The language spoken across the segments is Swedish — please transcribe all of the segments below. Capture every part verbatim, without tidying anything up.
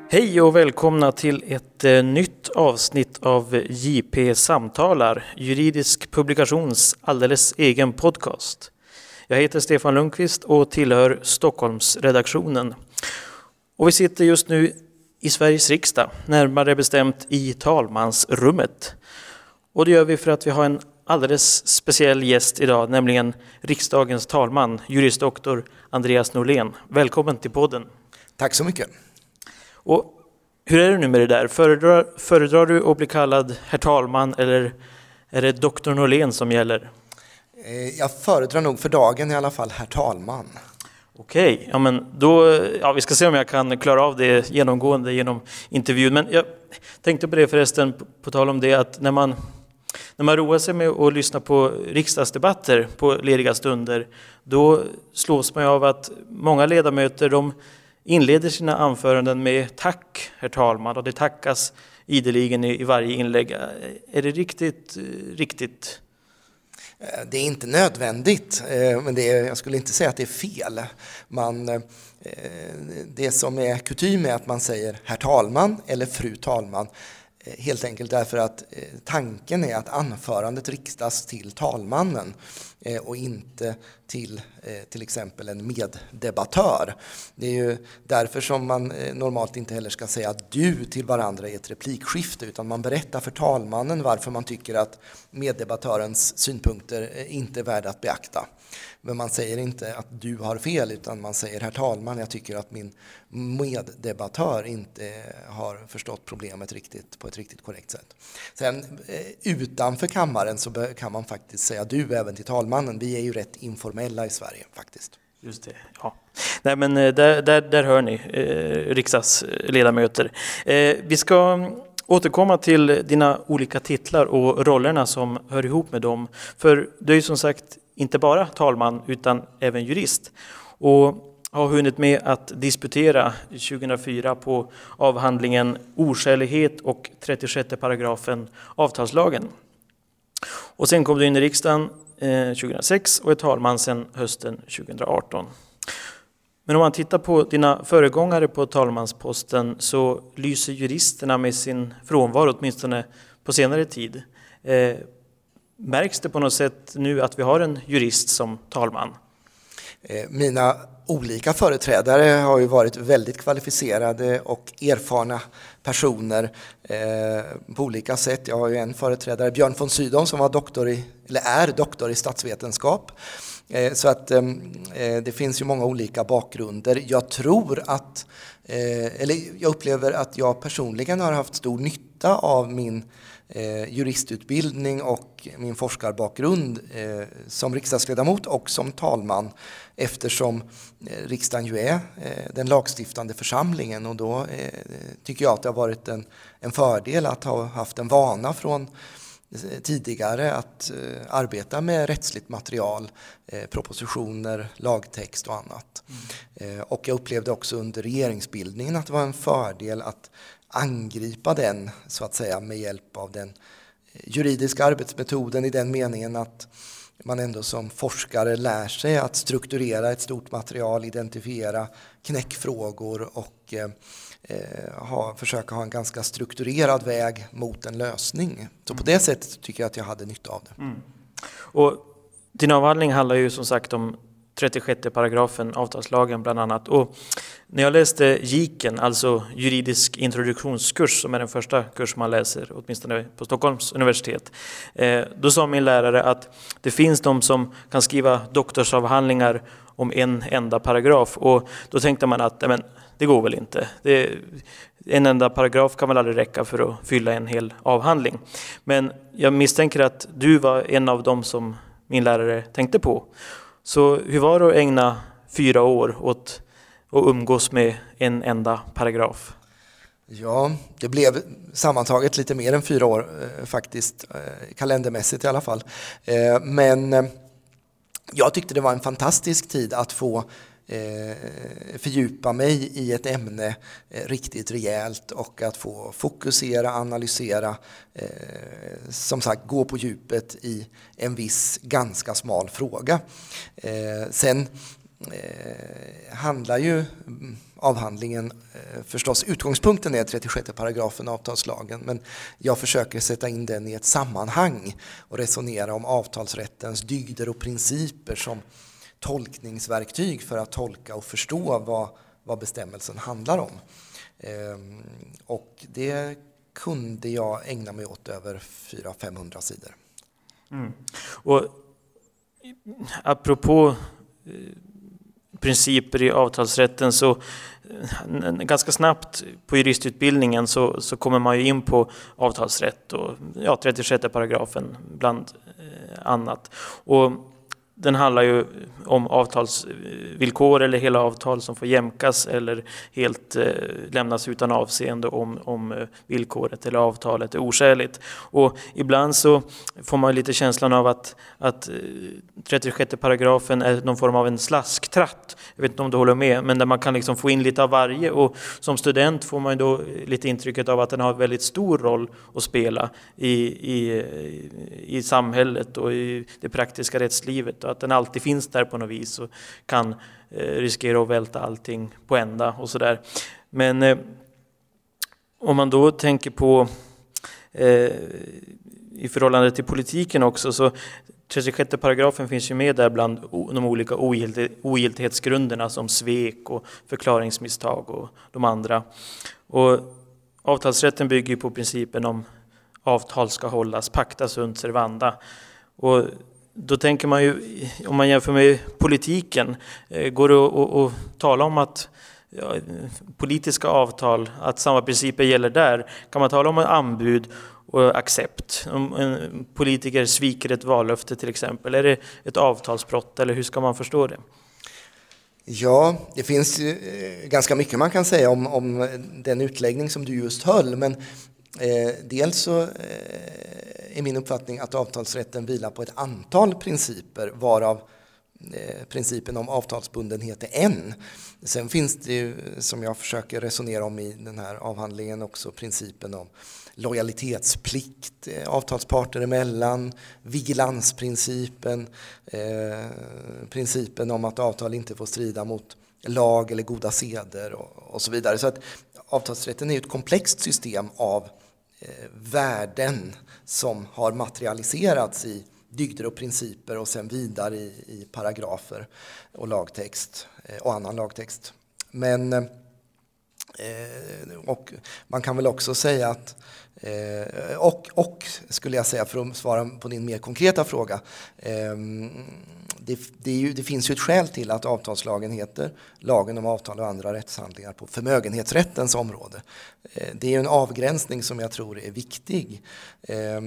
Hej och välkomna till ett eh, nytt avsnitt av J P Samtalar, juridisk publikations alldeles egen podcast. Jag heter Stefan Lundqvist och tillhör Stockholmsredaktionen. Och vi sitter just nu i Sveriges riksdag, närmare bestämt i talmansrummet. Och det gör vi för att vi har en alldeles speciell gäst idag, nämligen riksdagens talman, juristdoktor Andreas Norlén. Välkommen till podden. Tack så mycket. Och hur är det nu med det där? Föredrar, föredrar du att bli kallad herr talman eller är det doktor Norlén som gäller? Jag föredrar nog för dagen i alla fall herr talman. Okej, ja men då, ja, vi ska se om jag kan klara av det genomgående genom intervjun. Men jag tänkte på det förresten, på, på tal om det, att när man, när man roar sig med att lyssna på riksdagsdebatter på lediga stunder, då slås man av att många ledamöter, de inleder sina anföranden med tack herr talman, och det tackas ideligen i, i varje inlägg. Är det riktigt, riktigt? Det är inte nödvändigt, men det är, jag skulle inte säga att det är fel. Man, det som är kutym är att man säger herr talman eller fru talman, helt enkelt därför att tanken är att anförandet riktas till talmannen och inte till till exempel en meddebattör. Det är ju därför som man normalt inte heller ska säga du till varandra i ett replikskifte, utan man berättar för talmannen varför man tycker att meddebattörens synpunkter inte är värda att beakta. Men man säger inte att du har fel, utan man säger herr talman, jag tycker att min meddebattör inte har förstått problemet riktigt på ett riktigt korrekt sätt. Sen utanför kammaren så kan man faktiskt säga du även till talmannen. Vi är ju rätt informella i Sverige faktiskt. Just det, ja. Nej, men där, där, där hör ni eh, riksdagsledamöter. Eh, vi ska återkomma till dina olika titlar och rollerna som hör ihop med dem. För du är ju som sagt inte bara talman utan även jurist. Och har hunnit med att disputera tjugohundrafyra på avhandlingen Oskälighet och trettiosjätte paragrafen avtalslagen. Och sen kom du in i riksdagen eh, tjugohundrasex och är talman sedan hösten tjugohundraarton. Men om man tittar på dina föregångare på talmansposten så lyser juristerna med sin frånvaro, åtminstone på senare tid. Eh, märks det på något sätt nu att vi har en jurist som talman? Mina olika företrädare har ju varit väldigt kvalificerade och erfarna personer eh, på olika sätt. Jag har ju en företrädare, Björn von Sydow, som var doktor i, eller är doktor i statsvetenskap. Eh, så att eh, det finns ju många olika bakgrunder. Jag tror att, eh, eller jag upplever att jag personligen har haft stor nytta av min Eh, juristutbildning och min forskarbakgrund eh, som riksdagsledamot och som talman, eftersom eh, riksdagen ju är eh, den lagstiftande församlingen, och då eh, tycker jag att det har varit en, en fördel att ha haft en vana från eh, tidigare att eh, arbeta med rättsligt material, eh, propositioner, lagtext och annat. Mm. Eh, och jag upplevde också under regeringsbildningen att det var en fördel att angripa den så att säga med hjälp av den juridiska arbetsmetoden, i den meningen att man ändå som forskare lär sig att strukturera ett stort material, identifiera knäckfrågor och eh, ha, försöka ha en ganska strukturerad väg mot en lösning. Så på det sättet tycker jag att jag hade nytta av det. Mm. Och din avhandling handlar ju som sagt om trettiosjätte paragrafen avtalslagen bland annat. Och när jag läste JIKen, alltså juridisk introduktionskurs, som är den första kurs man läser, åtminstone på Stockholms universitet, eh, då sa min lärare att det finns de som kan skriva doktorsavhandlingar om en enda paragraf. Och då tänkte man att men, det går väl inte. Det, en enda paragraf kan väl aldrig räcka för att fylla en hel avhandling. Men jag misstänker att du var en av dem som min lärare tänkte på. Så hur var det att ägna fyra år åt att umgås med en enda paragraf? Ja, det blev sammantaget lite mer än fyra år eh, faktiskt, eh, kalendermässigt i alla fall. Eh, men eh, jag tyckte det var en fantastisk tid att få eh, fördjupa mig i ett ämne eh, riktigt rejält och att få fokusera, analysera, eh, som sagt gå på djupet i en viss ganska smal fråga. Eh, sen eh, handlar ju avhandlingen eh, förstås, utgångspunkten är trettiosjätte paragrafen avtalslagen, men jag försöker sätta in den i ett sammanhang och resonera om avtalsrättens dygder och principer som tolkningsverktyg för att tolka och förstå vad, vad bestämmelsen handlar om. Eh, och det kunde jag ägna mig åt över fyra till femhundra sidor. Mm. Och apropå eh, principer i avtalsrätten, så eh, ganska snabbt på juristutbildningen så, så kommer man ju in på avtalsrätt och ja, trettiosjätte paragrafen bland eh, annat. Och den handlar ju om avtalsvillkor eller hela avtal som får jämkas eller helt eh, lämnas utan avseende om, om villkoret eller avtalet är oskäligt. Och ibland så får man lite känslan av att, att trettiosjätte paragrafen är någon form av en slasktratt. Jag vet inte om du håller med, men där man kan liksom få in lite av varje, och som student får man då lite intrycket av att den har väldigt stor roll att spela i, i, i samhället och i det praktiska rättslivet, och att den alltid finns där på något vis och kan eh, riskera att välta allting på ända och sådär. Men eh, om man då tänker på eh, i förhållande till politiken också, så trettiosjätte paragrafen finns ju med där bland de olika ogiltighetsgrunderna som svek och förklaringsmisstag och de andra. Och avtalsrätten bygger på principen om avtal ska hållas, pacta sunt servanda. Och då tänker man ju, om man jämför med politiken, går det att, att, att tala om att ja, politiska avtal, att samma principer gäller där? Kan man tala om en anbud och accept? Om en politiker sviker ett vallöfte till exempel, är det ett avtalsbrott eller hur ska man förstå det? Ja, det finns ju ganska mycket man kan säga om, om den utläggning som du just höll, men eh, dels så eh, är min uppfattning att avtalsrätten vilar på ett antal principer, varav eh, principen om avtalsbundenhet är en. Sen finns det ju, som jag försöker resonera om i den här avhandlingen, också principen om lojalitetsplikt avtalsparter emellan, vigilansprincipen, eh, principen om att avtal inte får strida mot lag eller goda seder och, och så vidare. Så att avtalsrätten är ett komplext system av eh, värden som har materialiserats i dygder och principer och sen vidare i, i paragrafer och lagtext eh, och annan lagtext. Men eh, och man kan väl också säga att Eh, och, och skulle jag säga, för att svara på din mer konkreta fråga, eh, det, det, är ju, det finns ju ett skäl till att avtalslagen heter lagen om avtal och andra rättshandlingar på förmögenhetsrättens område. Eh, det är ju en avgränsning som jag tror är viktig, eh,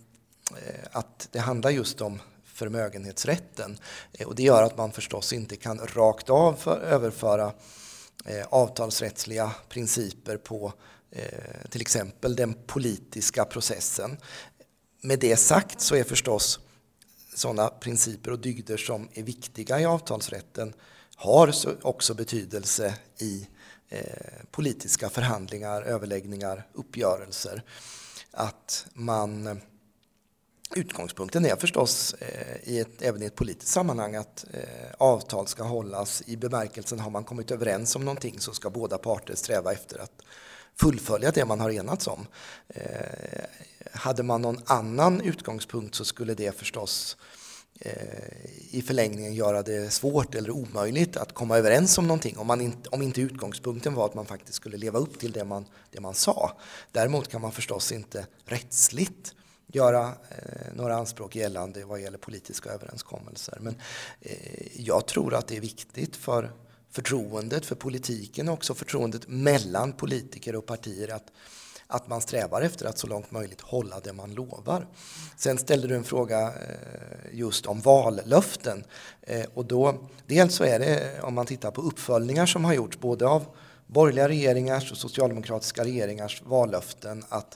att det handlar just om förmögenhetsrätten, eh, och det gör att man förstås inte kan rakt av för, överföra eh, avtalsrättsliga principer på till exempel den politiska processen. Med det sagt så är förstås sådana principer och dygder som är viktiga i avtalsrätten har också betydelse i eh, politiska förhandlingar, överläggningar, uppgörelser. Att man, utgångspunkten är förstås eh, i ett, även i ett politiskt sammanhang att eh, avtal ska hållas i bemärkelsen, har man kommit överens om någonting så ska båda parter sträva efter att fullfölja det man har enats om. Eh, hade man någon annan utgångspunkt så skulle det förstås eh, i förlängningen göra det svårt eller omöjligt att komma överens om någonting, om, man inte, om inte utgångspunkten var att man faktiskt skulle leva upp till det man, det man sa. Däremot kan man förstås inte rättsligt göra eh, några anspråk gällande vad gäller politiska överenskommelser. Men eh, jag tror att det är viktigt för förtroendet för politiken och också förtroendet mellan politiker och partier att, att man strävar efter att så långt möjligt hålla det man lovar. Sen ställde du en fråga just om vallöften, och då dels så är det, om man tittar på uppföljningar som har gjorts både av borgerliga regeringars och socialdemokratiska regeringars vallöften, att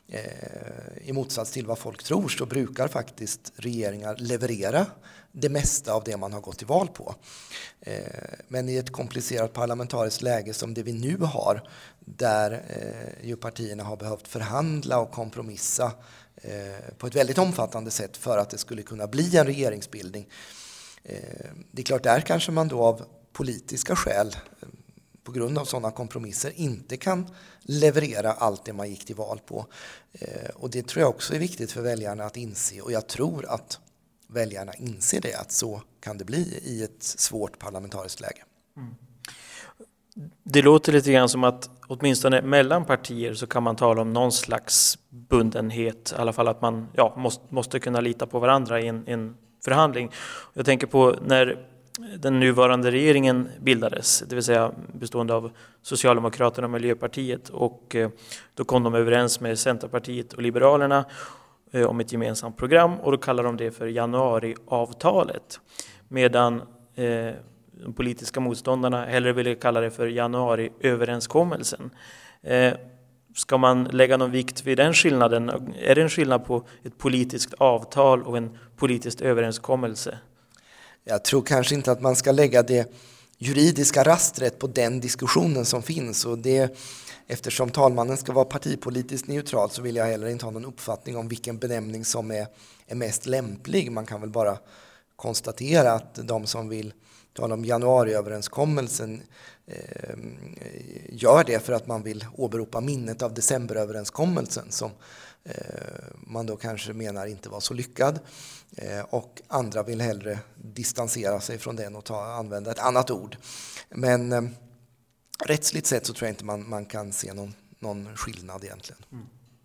i motsats till vad folk tror så brukar faktiskt regeringar leverera det mesta av det man har gått till val på. Men i ett komplicerat parlamentariskt läge som det vi nu har, där ju partierna har behövt förhandla och kompromissa på ett väldigt omfattande sätt för att det skulle kunna bli en regeringsbildning, Det är klart, där kanske man då av politiska skäl, på grund av sådana kompromisser, inte kan leverera allt det man gick till val på. Och det tror jag också är viktigt för väljarna att inse, och jag tror att väljarna inser det, att så kan det bli i ett svårt parlamentariskt läge. Mm. Det låter lite grann som att åtminstone mellan partier så kan man tala om någon slags bundenhet, i alla fall att man ja, måste, måste kunna lita på varandra i en, en förhandling. Jag tänker på när den nuvarande regeringen bildades, det vill säga bestående av Socialdemokraterna och Miljöpartiet, och då kom de överens med Centerpartiet och Liberalerna om ett gemensamt program, och då kallar de det för januariavtalet, medan eh, de politiska motståndarna hellre ville kalla det för januariöverenskommelsen. Eh, ska man lägga någon vikt vid den skillnaden? Är det en skillnad på ett politiskt avtal och en politisk överenskommelse? Jag tror kanske inte att man ska lägga det juridiska rastret på den diskussionen som finns, och det, eftersom talmannen ska vara partipolitiskt neutral, så vill jag heller inte ha någon uppfattning om vilken benämning som är, är mest lämplig. Man kan väl bara konstatera att de som vill tala om januariöverenskommelsen eh, gör det för att man vill åberopa minnet av decemberöverenskommelsen, som eh, man då kanske menar inte var så lyckad, eh, och andra vill hellre distansera sig från den och ta, använda ett annat ord. Men eh, rättsligt sett så tror jag inte man, man kan se någon, någon skillnad egentligen. Mm.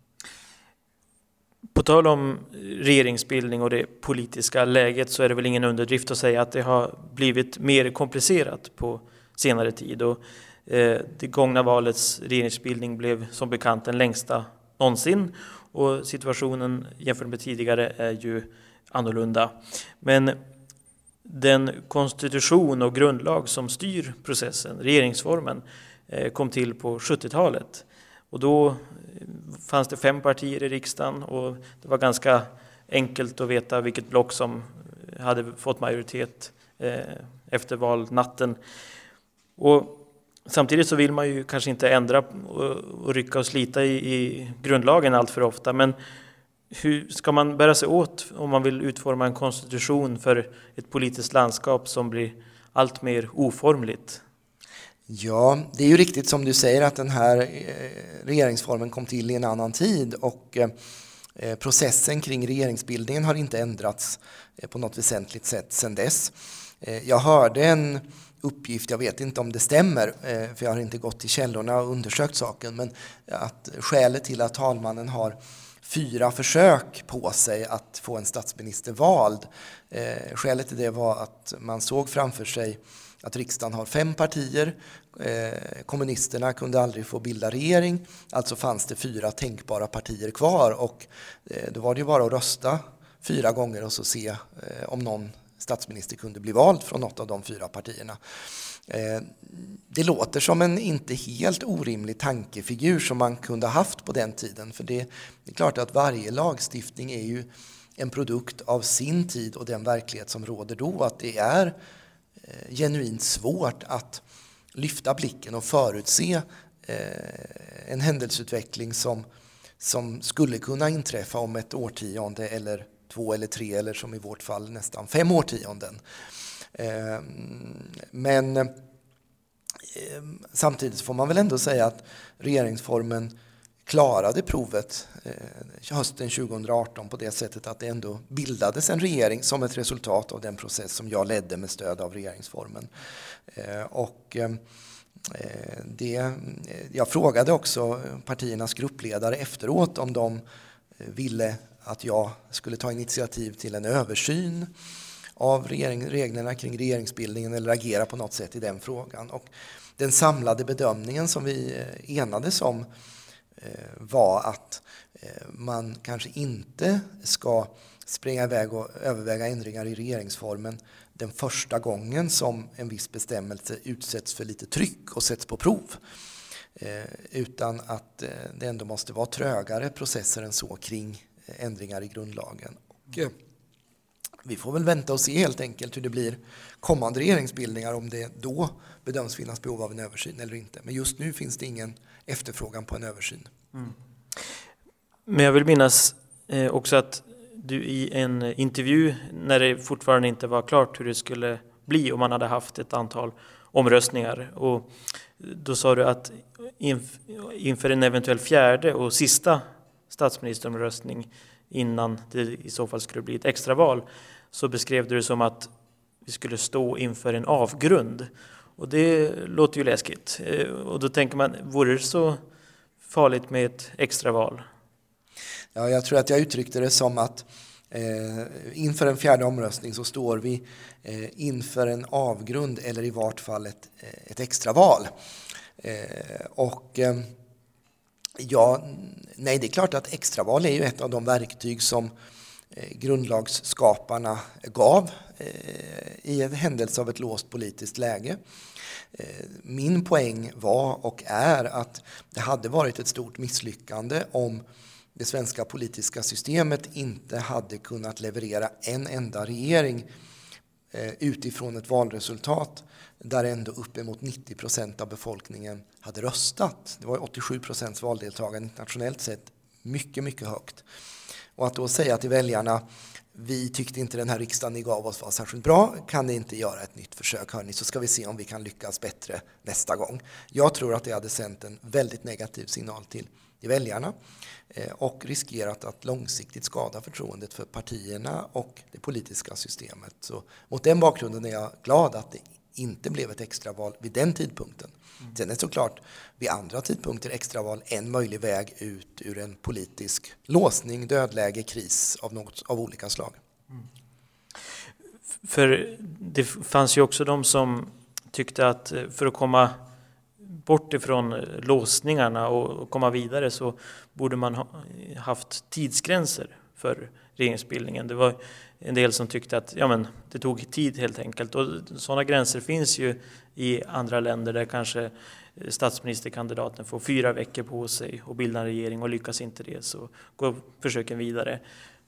På tal om regeringsbildning och det politiska läget, så är det väl ingen underdrift att säga att det har blivit mer komplicerat på senare tid. Och, eh, det gångna valets regeringsbildning blev som bekant den längsta någonsin, och situationen jämfört med tidigare är ju annorlunda. Men den konstitution och grundlag som styr processen, regeringsformen, eh, kom till på sjuttiotalet. Och då fanns det fem partier i riksdagen, och det var ganska enkelt att veta vilket block som hade fått majoritet eh, efter valnatten. Och samtidigt så vill man ju kanske inte ändra och, och rycka och slita i, i grundlagen allt för ofta. Men hur ska man bära sig åt om man vill utforma en konstitution för ett politiskt landskap som blir allt mer oformligt? Ja, det är ju riktigt som du säger att den här regeringsformen kom till i en annan tid, och processen kring regeringsbildningen har inte ändrats på något väsentligt sätt sedan dess. Jag hörde en uppgift, jag vet inte om det stämmer, för jag har inte gått till källorna och undersökt saken, men att skälet till att talmannen har fyra försök på sig att få en statsminister vald, skälet till det var att man såg framför sig att riksdagen har fem partier, eh, kommunisterna kunde aldrig få bilda regering, alltså fanns det fyra tänkbara partier kvar, och eh, då var det ju bara att rösta fyra gånger och så se eh, om någon statsminister kunde bli vald från något av de fyra partierna. Eh, det låter som en inte helt orimlig tankefigur som man kunde ha haft på den tiden, för det, det är klart att varje lagstiftning är ju en produkt av sin tid och den verklighet som råder då, att det är genuint svårt att lyfta blicken och förutse eh, en händelseutveckling som, som skulle kunna inträffa om ett årtionde eller två eller tre, eller som i vårt fall nästan fem årtionden. Eh, men eh, samtidigt får man väl ändå säga att regeringsformen klarade provet eh, hösten tjugohundraarton på det sättet att det ändå bildades en regering som ett resultat av den process som jag ledde med stöd av regeringsformen. Eh, och eh, det, jag frågade också partiernas gruppledare efteråt om de ville att jag skulle ta initiativ till en översyn av regering, reglerna kring regeringsbildningen eller agera på något sätt i den frågan. Och den samlade bedömningen som vi enades om var att man kanske inte ska springa iväg och överväga ändringar i regeringsformen den första gången som en viss bestämmelse utsätts för lite tryck och sätts på prov. Utan att det ändå måste vara trögare processer än så kring ändringar i grundlagen. Och vi får väl vänta och se helt enkelt hur det blir kommande regeringsbildningar, om det då bedöms finnas behov av en översyn eller inte. Men just nu finns det ingen efterfrågan på en översyn. Mm. Men jag vill minnas eh, också att du i en intervju när det fortfarande inte var klart hur det skulle bli och man hade haft ett antal omröstningar. Och då sa du att inför en eventuell fjärde och sista statsministeromröstning innan det i så fall skulle bli ett extraval, så beskrev du det som att vi skulle stå inför en avgrund. Och det låter ju läskigt. Och då tänker man, vore det så farligt med ett extraval? Ja, jag tror att jag uttryckte det som att eh, inför en fjärde omröstning så står vi eh, inför en avgrund eller i vart fall ett, ett extraval. Eh, och eh, ja, nej, det är klart att extraval är ju ett av de verktyg som eh, grundlagsskaparna gav eh, i en händelse av ett låst politiskt läge. Eh, min poäng var och är att det hade varit ett stort misslyckande om det svenska politiska systemet inte hade kunnat leverera en enda regering eh, utifrån ett valresultat där ändå uppemot nittio procent av befolkningen hade röstat. Det var åttiosju procents valdeltagande internationellt sett, mycket, mycket högt. Och att då säga till väljarna, vi tyckte inte den här riksdagen ni gav oss var särskilt bra, kan ni inte göra ett nytt försök hörni, så ska vi se om vi kan lyckas bättre nästa gång. Jag tror att det hade sänt en väldigt negativ signal till, till väljarna eh, och riskerat att långsiktigt skada förtroendet för partierna och det politiska systemet. Så mot den bakgrunden är jag glad att det inte blev ett extraval vid den tidpunkten. Mm. Sen är såklart vid andra tidpunkter extraval en möjlig väg ut ur en politisk låsning, dödläge, kris av, något, av olika slag. Mm. För det fanns ju också de som tyckte att för att komma bort ifrån låsningarna och komma vidare så borde man ha haft tidsgränser för regeringsbildningen. Det var en del som tyckte att ja, men det tog tid helt enkelt. Och sådana gränser finns ju i andra länder där kanske statsministerkandidaten får fyra veckor på sig att bilda en regering och lyckas inte det så går försöken vidare.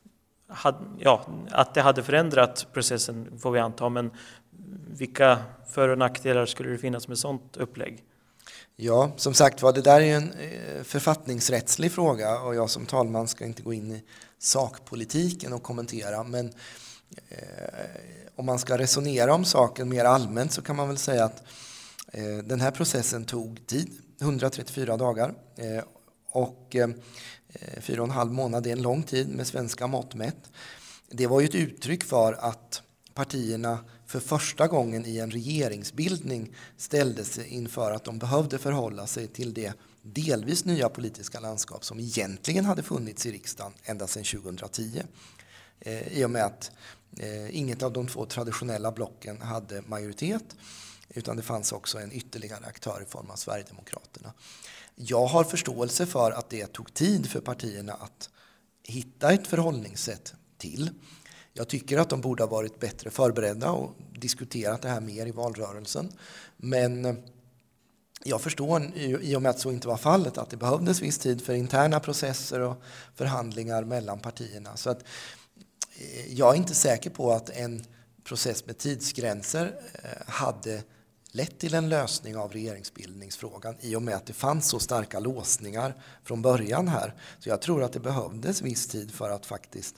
Ja, att det hade förändrat processen får vi anta, men vilka för- och nackdelar skulle det finnas med sådant upplägg? Ja, som sagt var, det där är en författningsrättslig fråga och jag som talman ska inte gå in i sakpolitiken och kommentera, men eh, om man ska resonera om saken mer allmänt så kan man väl säga att eh, den här processen tog tid, hundratrettiofyra dagar eh, och eh, fyra och en halv månad är en lång tid med svenska mått mätt. Det var ju ett uttryck för att partierna för första gången i en regeringsbildning ställde sig inför att de behövde förhålla sig till det delvis nya politiska landskap som egentligen hade funnits i riksdagen ända sedan tjugohundratio. Eh, I och med att eh, inget av de två traditionella blocken hade majoritet utan det fanns också en ytterligare aktör i form av Sverigedemokraterna. Jag har förståelse för att det tog tid för partierna att hitta ett förhållningssätt till. Jag tycker att de borde ha varit bättre förberedda och diskuterat det här mer i valrörelsen. Men jag förstår i och med att så inte var fallet att det behövdes viss tid för interna processer och förhandlingar mellan partierna. Så att jag är inte säker på att en process med tidsgränser hade lett till en lösning av regeringsbildningsfrågan i och med att det fanns så starka låsningar från början här. Så jag tror att det behövdes viss tid för att faktiskt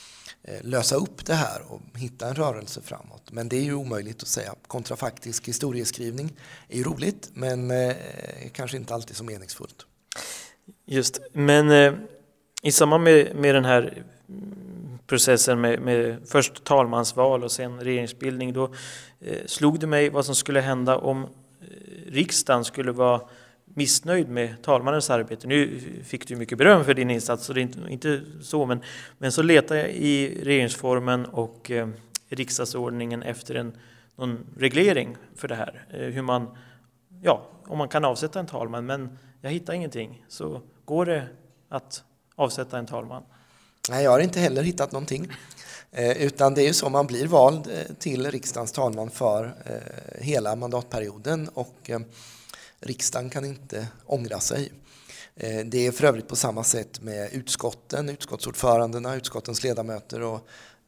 lösa upp det här och hitta en rörelse framåt. Men det är ju omöjligt att säga. Kontrafaktisk historieskrivning är ju roligt men eh, kanske inte alltid så meningsfullt. Just, men eh, i samband med, med den här processen med, med först talmansval och sen regeringsbildning då eh, slog det mig vad som skulle hända om riksdagen skulle vara missnöjd med talmannens arbete. Nu fick du mycket beröm för din insats så det är inte, inte så, men, men så letar jag i regeringsformen och eh, riksdagsordningen efter en, någon reglering för det här. Eh, hur man, ja, om man kan avsätta en talman, men jag hittar ingenting. Så går det att avsätta en talman? Nej, jag har inte heller hittat någonting. Eh, utan det är ju så man blir vald eh, till riksdagens talman för eh, hela mandatperioden och eh, riksdagen kan inte ångra sig. Det är för övrigt på samma sätt med utskotten, utskottsordförandena, utskottens ledamöter och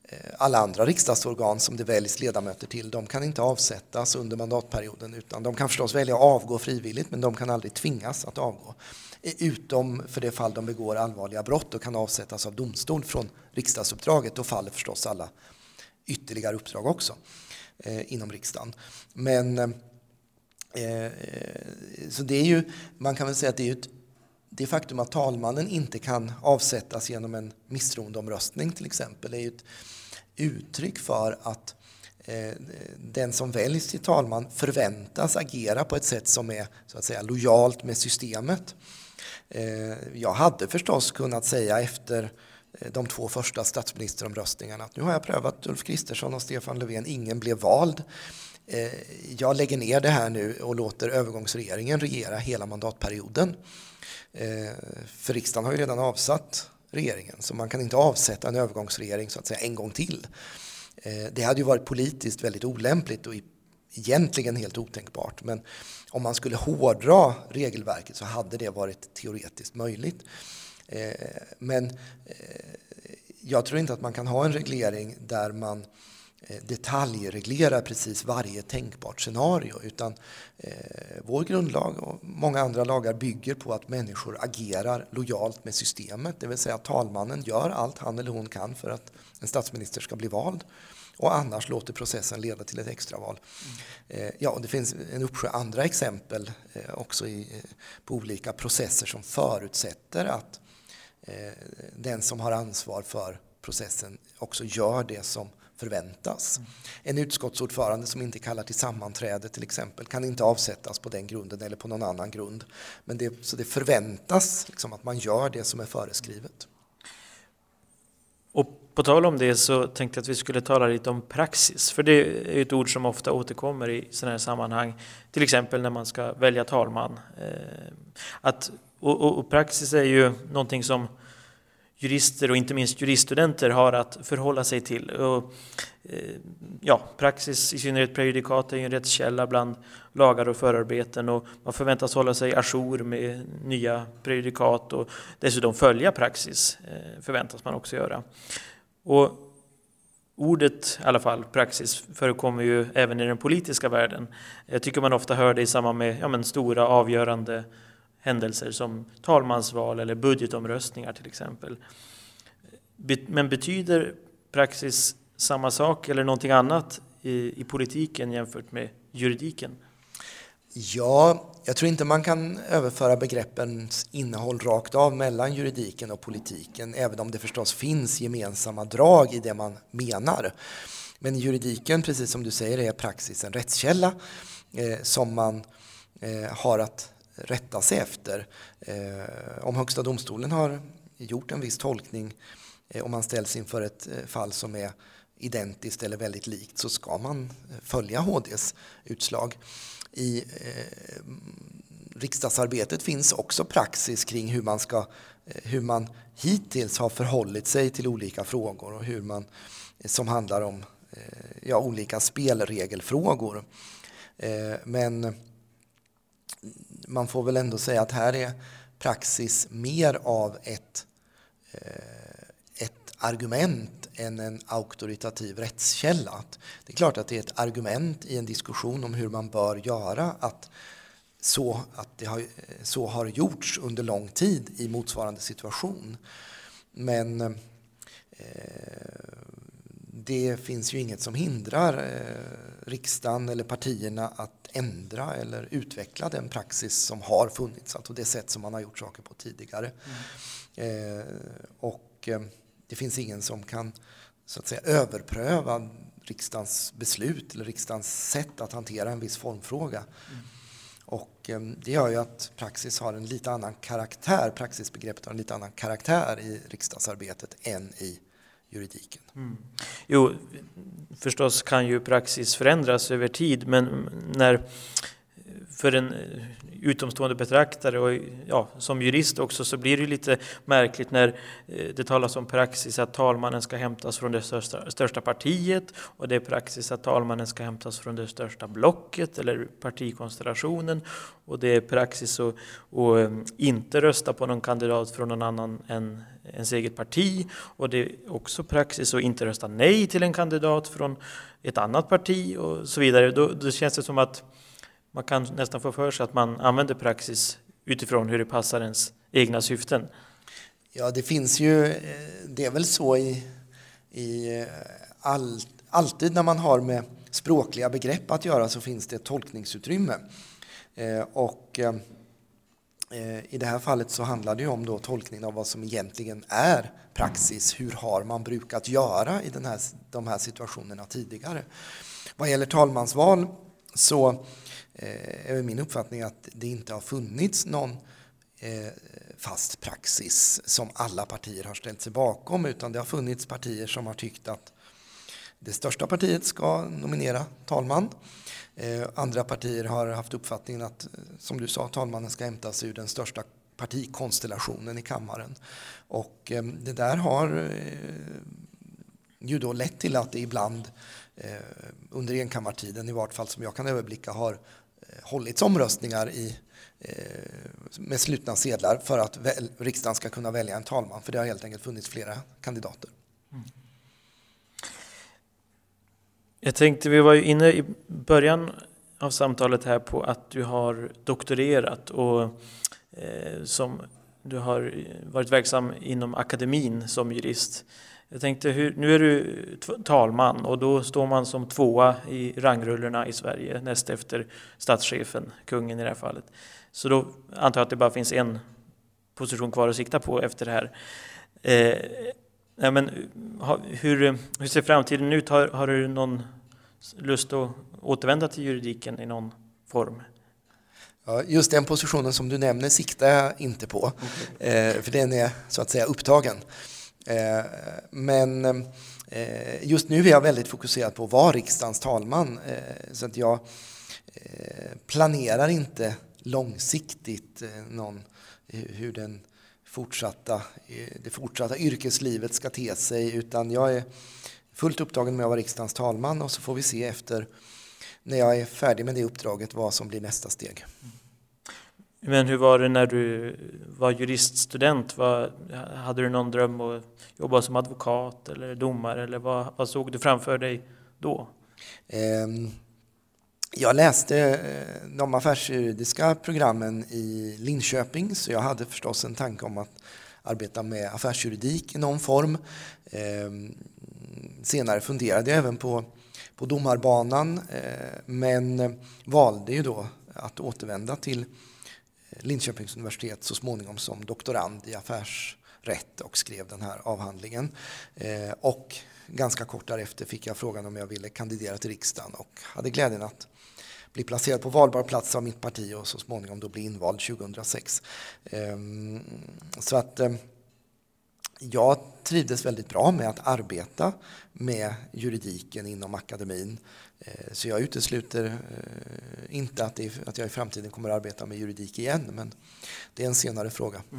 alla andra riksdagsorgan som det väljs ledamöter till, de kan inte avsättas under mandatperioden, utan de kan förstås välja att avgå frivilligt, men de kan aldrig tvingas att avgå. Utom för det fall de begår allvarliga brott och kan avsättas av domstol från riksdagsuppdraget, då faller förstås alla ytterligare uppdrag också eh, inom riksdagen. Men eh, så det är ju, man kan väl säga att det är ett Det faktum att talmannen inte kan avsättas genom en misstroendeomröstning till exempel är ett uttryck för att eh, den som väljs till talman förväntas agera på ett sätt som är så att säga lojalt med systemet. Eh, jag hade förstås kunnat säga efter de två första statsministeromröstningarna att nu har jag prövat Ulf Kristersson och Stefan Löfven, ingen blev vald. Eh, jag lägger ner det här nu och låter övergångsregeringen regera hela mandatperioden. För riksdagen har ju redan avsatt regeringen, så man kan inte avsätta en övergångsregering så att säga en gång till. Det hade ju varit politiskt väldigt olämpligt och egentligen helt otänkbart, men om man skulle hårdra regelverket så hade det varit teoretiskt möjligt. Men jag tror inte att man kan ha en reglering där man detaljreglera precis varje tänkbart scenario, utan eh, vår grundlag och många andra lagar bygger på att människor agerar lojalt med systemet, det vill säga att talmannen gör allt han eller hon kan för att en statsminister ska bli vald och annars låter processen leda till ett extraval. Mm. Eh, ja, det finns en uppsjö andra exempel eh, också i, eh, på olika processer som förutsätter att eh, den som har ansvar för processen också gör det som förväntas. Mm. En utskottsordförande som inte kallar till sammanträde till exempel kan inte avsättas på den grunden eller på någon annan grund. Men det, så det förväntas liksom att man gör det som är föreskrivet. Och på tal om det så tänkte jag att vi skulle tala lite om praxis. För det är ett ord som ofta återkommer i sådana här sammanhang. Till exempel när man ska välja talman. Att, och, och, och praxis är ju någonting som jurister och inte minst juriststudenter har att förhålla sig till. Och, ja, praxis, i synnerhet prejudikat, är en rättskälla bland lagar och förarbeten, och man förväntas hålla sig ajour med nya prejudikat och dessutom följa praxis förväntas man också göra. Och ordet, i alla fall praxis, förekommer ju även i den politiska världen. Jag tycker man ofta hör det i samband med ja, men stora avgörande händelser som talmansval eller budgetomröstningar till exempel. Men betyder praxis samma sak eller någonting annat i, i politiken jämfört med juridiken? Ja, jag tror inte man kan överföra begreppens innehåll rakt av mellan juridiken och politiken, även om det förstås finns gemensamma drag i det man menar. Men i juridiken, precis som du säger, är praxis en rättskälla eh, som man eh, har att rätta sig efter. Eh, om Högsta domstolen har gjort en viss tolkning, eh, om man ställs inför ett eh, fall som är identiskt eller väldigt likt, så ska man följa H D:s utslag. I eh, riksdagsarbetet finns också praxis kring hur man, ska, eh, hur man hittills har förhållit sig till olika frågor och hur man, eh, som handlar om eh, ja, olika spelregelfrågor. Eh, men man får väl ändå säga att här är praxis mer av ett, ett argument än en auktoritativ rättskälla. Det är klart att det är ett argument i en diskussion om hur man bör göra att så, att det har, så har gjorts under lång tid i motsvarande situation. Men eh, det finns ju inget som hindrar eh, riksdagen eller partierna att ändra eller utveckla den praxis som har funnits, alltså det sätt som man har gjort saker på tidigare. Mm. Eh, och eh, det finns ingen som kan så att säga överpröva riksdagens beslut eller riksdagens sätt att hantera en viss formfråga. Mm. Och eh, det gör ju att praxis har en lite annan karaktär, praxisbegreppet har en lite annan karaktär i riksdagsarbetet än i juridiken. Mm. Jo, förstås kan ju praxis förändras över tid, men när för en utomstående betraktare och ja, som jurist också så blir det lite märkligt när det talas om praxis att talmannen ska hämtas från det största, största partiet och det är praxis att talmannen ska hämtas från det största blocket eller partikonstellationen och det är praxis att, att inte rösta på någon kandidat från någon annan än ens eget parti och det är också praxis att inte rösta nej till en kandidat från ett annat parti och så vidare. Då, då känns det som att man kan nästan få för sig att man använder praxis utifrån hur det passar ens egna syften. Ja, det finns ju, det är väl så i, i all, alltid när man har med språkliga begrepp att göra så finns det ett tolkningsutrymme. Eh, och eh, i det här fallet så handlar det ju om då tolkningen av vad som egentligen är praxis. Hur har man brukat göra i den här, de här situationerna tidigare? Vad gäller talmansval så är min uppfattning att det inte har funnits någon fast praxis som alla partier har ställt sig bakom utan det har funnits partier som har tyckt att det största partiet ska nominera talman. Andra partier har haft uppfattningen att, som du sa, talmannen ska hämtas ur den största partikonstellationen i kammaren. Och det där har ju då lett till att det ibland under enkammartiden, i vart fall som jag kan överblicka, har hållits omröstningar i, med slutna sedlar för att väl, riksdagen ska kunna välja en talman. För det har helt enkelt funnits flera kandidater. Mm. Jag tänkte, vi var ju inne i början av samtalet här på att du har doktorerat och eh, som du har varit verksam inom akademin som jurist. Jag tänkte, hur, nu är du talman och då står man som tvåa i rangrullorna i Sverige näst efter statschefen, kungen i det här fallet. Så då antar jag att det bara finns en position kvar att sikta på efter det här. Eh, nej men, hur, hur ser framtiden ut? Har, har du någon lust att återvända till juridiken i någon form? Ja, just den positionen som du nämner siktar jag inte på, okay. eh, för den är så att säga upptagen. Eh, men eh, just nu är jag väldigt fokuserad på att vara riksdagens talman, eh, så att jag eh, planerar inte långsiktigt eh, någon, hur den fortsatta, det fortsatta yrkeslivet ska te sig, utan jag är fullt upptagen med att vara riksdagens talman och så får vi se efter när jag är färdig med det uppdraget vad som blir nästa steg. Men hur var det när du var juriststudent? Vad, hade du någon dröm att jobba som advokat eller domare? Eller vad, vad såg du framför dig då? Jag läste de affärsjuridiska programmen i Linköping, så jag hade förstås en tanke om att arbeta med affärsjuridik i någon form. Senare funderade jag även på, på domarbanan, men valde ju då att återvända till Linköpings universitet så småningom som doktorand i affärsrätt och skrev den här avhandlingen. Eh, och ganska kort därefter fick jag frågan om jag ville kandidera till riksdagen och hade glädjen att bli placerad på valbar plats av mitt parti och så småningom då bli invald tjugohundrasex. Eh, så att eh, jag trivdes väldigt bra med att arbeta med juridiken inom akademin. Så jag utesluter inte att, det, att jag i framtiden kommer att arbeta med juridik igen, men det är en senare fråga. Mm.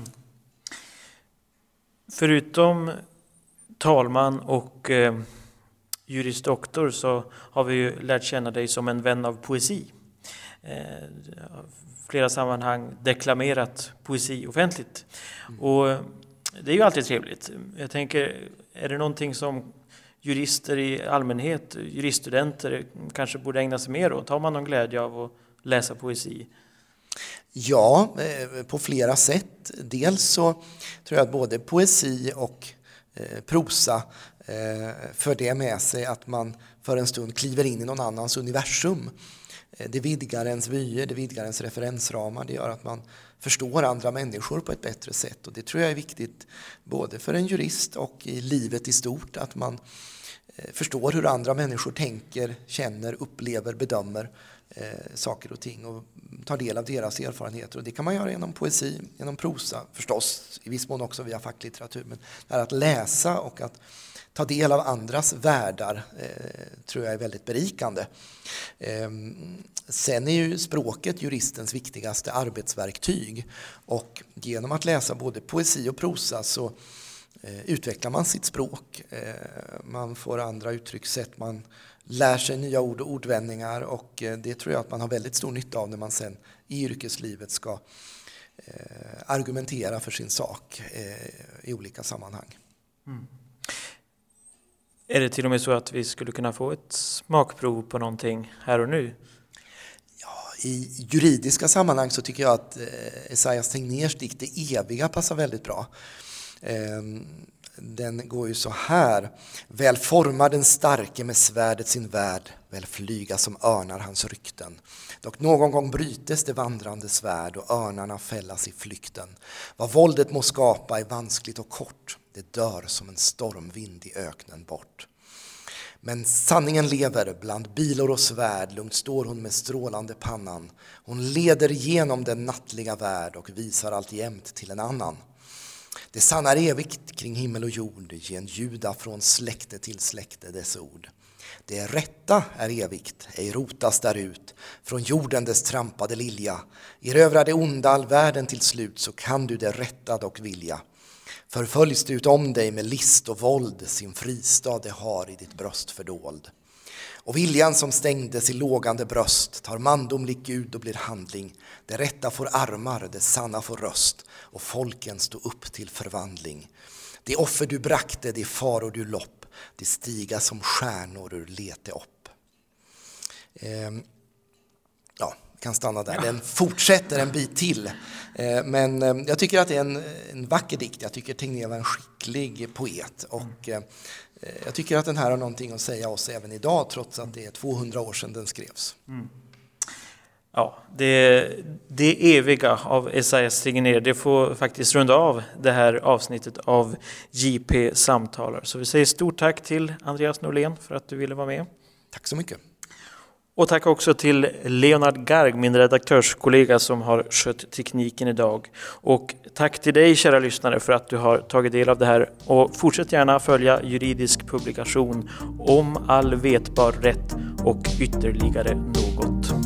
Förutom talman och eh, juristdoktor så har vi ju lärt känna dig som en vän av poesi. Eh, flera sammanhang deklamerat poesi offentligt. Mm. Och det är ju alltid trevligt. Jag tänker, är det någonting som jurister i allmänhet, juriststudenter kanske borde ägna sig mer åt? Har man någon glädje av att läsa poesi? Ja, på flera sätt. Dels så tror jag att både poesi och prosa för det med sig att man för en stund kliver in i någon annans universum. Det vidgar ens vyer, det vidgar ens referensramar, det gör att man förstår andra människor på ett bättre sätt. Och det tror jag är viktigt både för en jurist och i livet i stort, att man förstår hur andra människor tänker, känner, upplever, bedömer eh, saker och ting och tar del av deras erfarenheter. Och det kan man göra genom poesi, genom prosa, förstås i viss mån också via facklitteratur. Men det här att läsa och att ta del av andras världar eh, tror jag är väldigt berikande. Eh, sen är ju språket juristens viktigaste arbetsverktyg, och genom att läsa både poesi och prosa så eh, utvecklar man sitt språk. Eh, man får andra uttryckssätt, man lär sig nya ord och ordvändningar, och eh, det tror jag att man har väldigt stor nytta av när man sen i yrkeslivet ska eh, argumentera för sin sak eh, i olika sammanhang. Mm. Är det till och med så att vi skulle kunna få ett smakprov på någonting här och nu? Ja, i juridiska sammanhang så tycker jag att eh, Esaias Tegnérs dikt Det eviga passar väldigt bra. Eh, den går ju så här: väl formar den starke med svärdet sin värld, väl flyga som örnar hans rykten. Dock någon gång brytes det vandrande svärd och örnarna fällas i flykten. Vad våldet må skapa är vanskligt och kort, det dör som en stormvind i öknen bort. Men sanningen lever, bland bilor och svärd lugnt står hon med strålande pannan. Hon leder genom den nattliga värld och visar alltjämt till en annan. Det sanna är evigt kring himmel och jord, gen juda från släkte till släkte dess ord. Det rätta är evigt, ej rotas därut, från jorden dess trampade lilja. Erövrar det onda all världen till slut, så kan du det rätta dock vilja. Förföljs du utom dig med list och våld, sin fristad det har i ditt bröst fördold. Och viljan som stängdes i lågande bröst tar mandomlig Gud och blir handling. Det rätta får armar, det sanna får röst, och folken stå upp till förvandling. Det offer du brakte, det faror du lopp, det stiga som stjärnor ur lete upp. Ehm, ja, kan stanna där. Den fortsätter en bit till. Ehm, men eh, jag tycker att det är en, en vacker dikt. Jag tycker Tegnér var en skicklig poet. Och eh, jag tycker att den här har någonting att säga oss även idag, trots att det är tvåhundra år sedan den skrevs. Mm. Ja, det, det eviga av Esaias Tegnér, det får faktiskt runda av det här avsnittet av J P Samtalar. Så vi säger stort tack till Andreas Norlén för att du ville vara med. Tack så mycket. Och tack också till Leonard Garg, min redaktörskollega som har skött tekniken idag. Och tack till dig, kära lyssnare, för att du har tagit del av det här. Och fortsätt gärna följa Juridisk publikation om all vetbar rätt och ytterligare något.